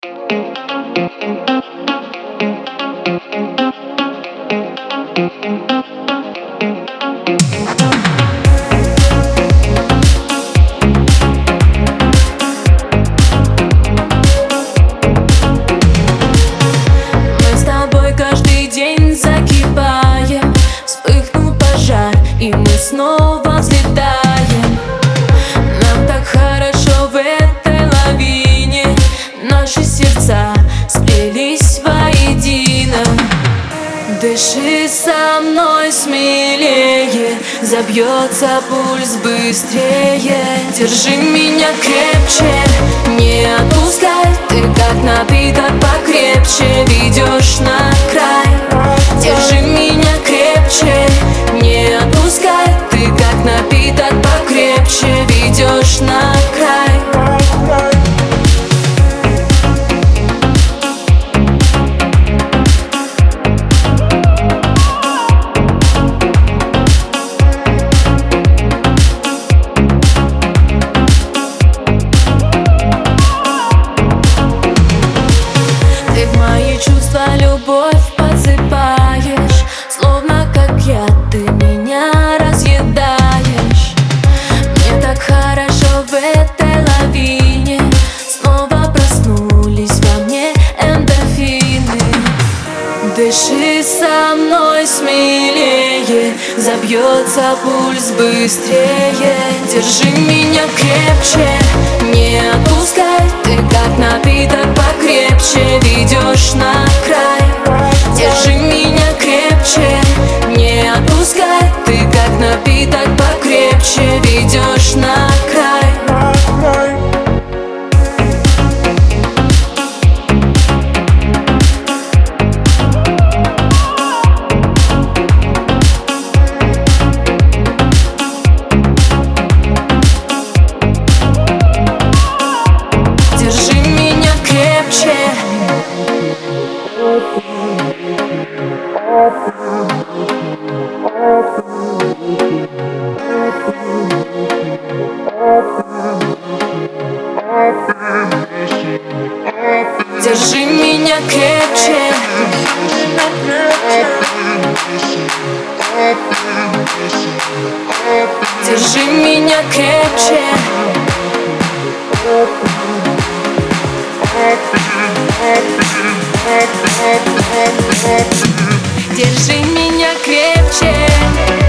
с тобой каждый день закипаем, вспыхнул пожар, и мы снова взлетаем. Нам так хорошо в этой лавине, наши сердца сплелись воедино. Дыши со мной смелее, забьется пульс быстрее. Держи меня крепче, не отпускай. Ты как напиток покрепче, ведешь на край. Держи меня крепче, не отпускай. Ты как напиток покрепче, ведешь на край. Ты в мои чувства любовь подсыпаешь, словно как яд ты меня разъедаешь. Мне так хорошо в этой лавине, снова проснулись во мне эндорфины. Дыши со мной смелее, забьется пульс быстрее. Держи меня крепче, не отпускай. Ты как напиток покрепче, ведешь на край. Держи меня крепче, не отпускай. Ты как напиток покрепче, ведешь на край. Держи меня крепче. Держи меня крепче. Держи меня крепче. Держи меня крепче.